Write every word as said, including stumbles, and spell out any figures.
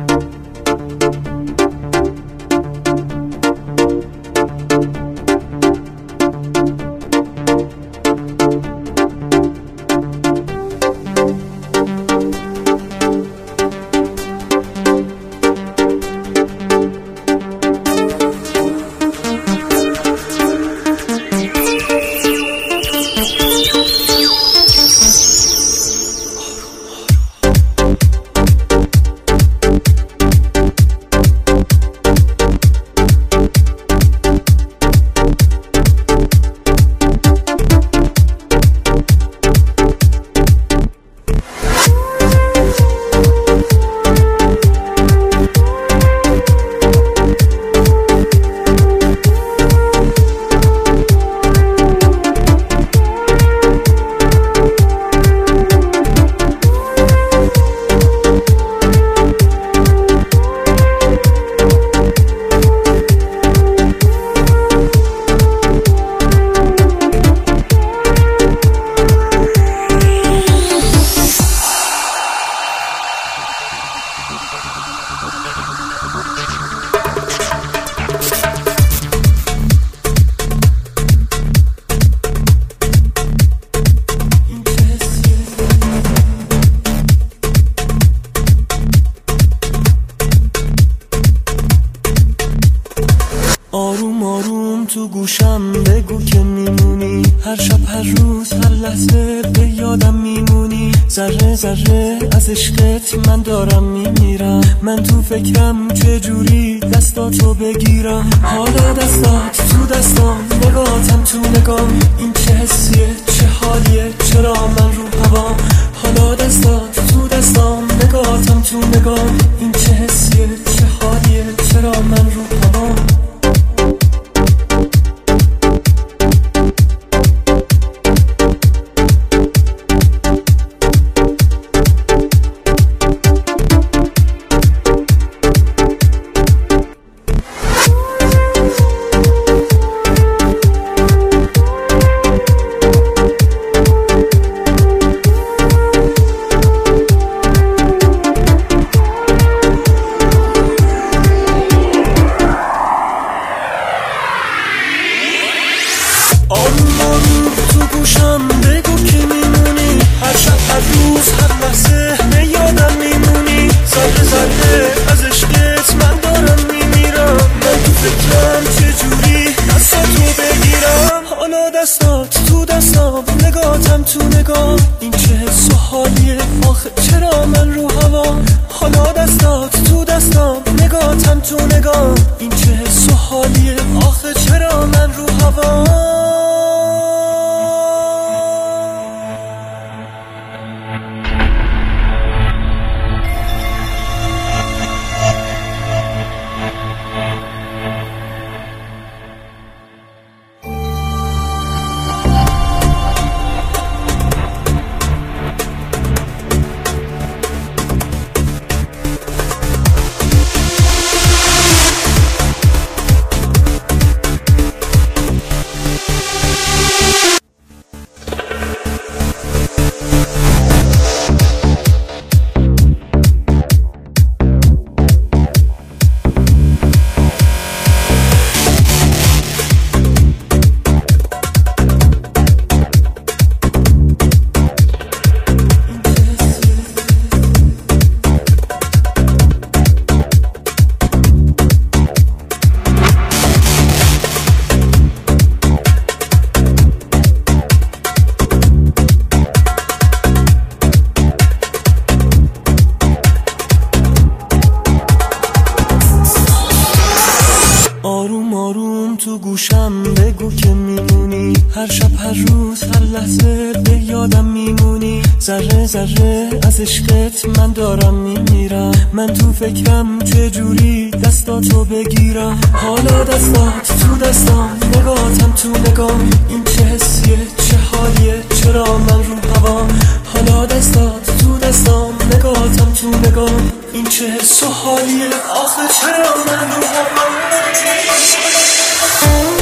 آروم آروم تو گوشم بگو که میمونی، هر شب هر روز هر لحظه به یادم میمونی. ذره ذره از عشقت من دارم میمیرم، من تو فکرم چجوری دستاتو بگیرم. حالا دستات تو دستام، نگاهتم تو نگام، این چه حسیه چه حالیه، چرا من رو هوام. حالا دستات تو دستام، نگاهتم تو نگام، این چه حسیه چه حالیه، چرا من رو هوام. آروم آروم تو گوشم بگو که میمونی، هر شب هر روز هر لحظه به یادم میمونی. ذره ذره از عشقت من دارم میمیرم، من تو فکرم چجوری دستاتو بگیرم. حالا دستات تو دستام، نگاهتم تو نگاه، این چه حس و حالیه آخه چرا من رو هوام. حالا دستات تو دستام، نگاهتم تو نگاه، این چه حس و حالیه آخه چرا من رو هوام. آروم آروم تو گوشم بگو که میمونی، هر شب هر روز هر لحظه به یادم میمونی. ذره ذره از عشقت من دارم میمیرم، من تو فکرم چجوری دستاتو بگیرم. حالا دستات تو دستام، نگاهتم تو نگام، این چه حسیه چه حالیه، چرا من رو هوام. حالا دستات تو دستام، نگاهتم تو نگام، این چه حس و حالیه آخه چرا من رو هوام.